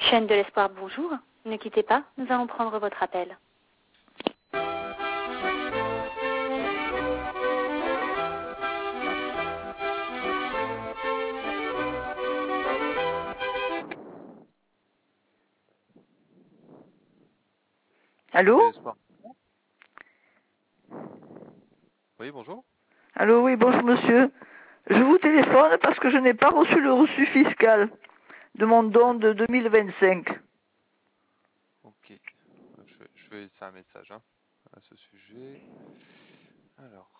Chaîne de l'espoir, bonjour. Ne quittez pas, nous allons prendre votre appel. Allô? Oui, bonjour. Allô, oui, bonjour monsieur. Je vous téléphone parce que je n'ai pas reçu le reçu fiscal de mon don de 2025. Ok. Je vais laisser un message à ce sujet. Alors,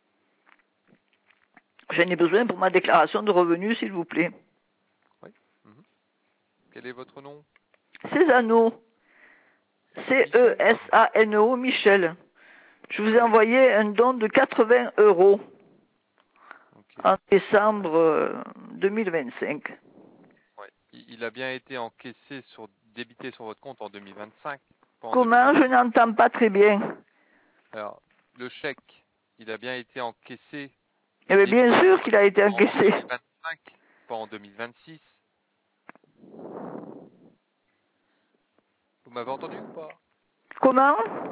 J'en ai besoin pour ma déclaration de revenus, s'il vous plaît. oui. Quel est votre nom? Césano. C-E-S-A-N-O, Michel. Je vous ai envoyé un don de 80 € Ok. en décembre 2025. Ouais. Il a bien été encaissé débité sur votre compte en 2025, pas en Comment? Je 2026. n'entends pas très bien. Alors, le chèque, il a bien été encaissé Eh et bien, bien débité sûr sur qu'il votre a été compte en encaissé. 2025, pas en 2026. Vous m'avez entendu ou pas? Comment?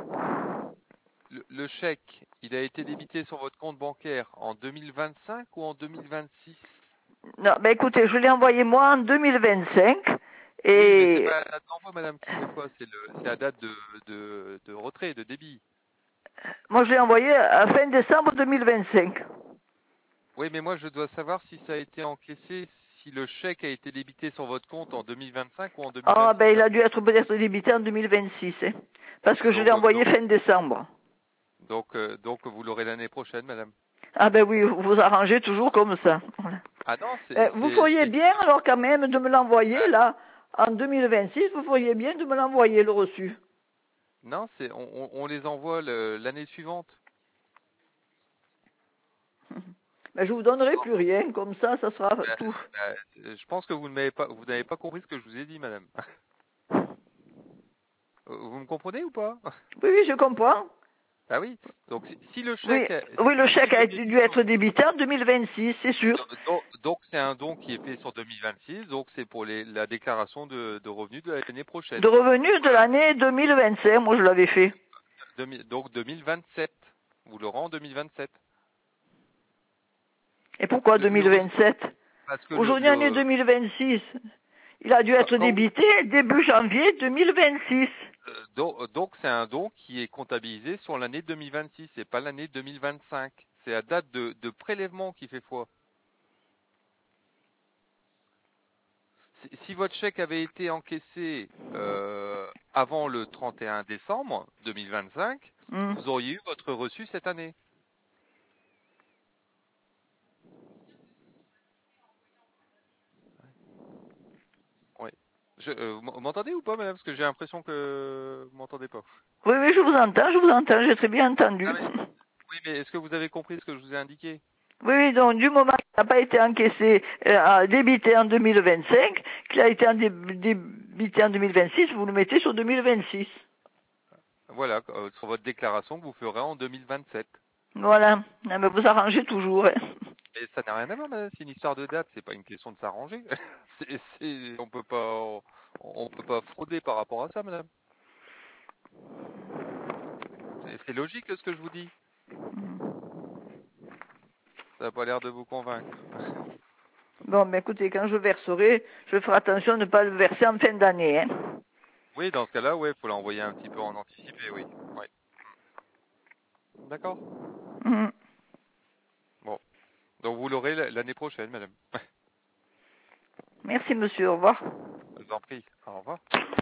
Le chèque, il a été débité sur votre compte bancaire en 2025 ou en 2026? Non, ben écoutez, je l'ai envoyé moi en 2025 Oui, mais c'est et pas la date d'envoi, madame, qui fait foi, c'est la date de retrait, de débit. moi je l'ai envoyé à fin décembre 2025. Oui, mais moi, je dois savoir si ça a été encaissé, si le chèque a été débité sur votre compte en 2025 ou en Ah 2026, ben il a madame. dû être peut-être débité en 2026, hein, parce que je l'ai Donc, envoyé fin décembre. donc vous l'aurez l'année prochaine, madame. Ah ben oui, vous vous arrangez toujours comme ça. Voilà. Ah non, Vous feriez bien alors quand même de me l'envoyer euh, là, en 2026, vous feriez bien de me l'envoyer le reçu. non, on les envoie l'année suivante. Ben, je vous donnerai Non, plus rien, comme ça sera bah, tout. je pense que vous n'avez pas compris ce que je vous ai dit, madame. Vous me comprenez ou pas? Oui, oui, je comprends. Ah oui. Donc, si le Oui, chèque, oui, le s'il chèque est a débité dû être débité en 2026, c'est sûr. donc c'est un don qui est fait sur 2026, donc c'est pour la déclaration de revenus de l'année De prochaine. revenus de l'année 2025, moi je l'avais fait. Donc 2027. Vous l'aurez en 2027. Et pourquoi Le reçu, 2027? parce que Aujourd'hui on est 2026. Il a dû être quand débité début janvier 2026. donc c'est un don qui est comptabilisé sur l'année 2026 et pas l'année 2025. C'est la date de prélèvement qui fait foi. Si votre chèque avait été encaissé avant le 31 décembre 2025, Hmm. vous auriez eu votre reçu cette année. Oui. Vous m'entendez ou pas, madame? Parce que j'ai l'impression que vous m'entendez pas. Oui, oui, je vous entends, j'ai très bien entendu. Ah, oui, mais est-ce que vous avez compris ce que je vous ai indiqué? Oui, oui, donc du moment qu'il n'a pas été encaissé, débité en 2025, qu'il a été débité en 2026, vous le mettez sur 2026. Voilà, sur votre déclaration que vous ferez en 2027. Voilà. Ah, mais vous arrangez toujours. Hein. Mais ça n'a rien à voir, madame. C'est une histoire de date. C'est pas une question de s'arranger. On peut pas frauder par rapport à ça, madame. C'est logique ce que je vous dis. Ça n'a pas l'air de vous convaincre. Bon, ben écoutez, quand je verserai, je ferai attention de ne pas le verser en fin d'année. Hein. Oui, dans ce cas-là, ouais, faut l'envoyer un petit peu en anticipé, oui. Ouais. D'accord. Mhm. Bon. Donc vous l'aurez l'année prochaine, madame. Merci monsieur, au revoir. Je vous en prie. Au revoir.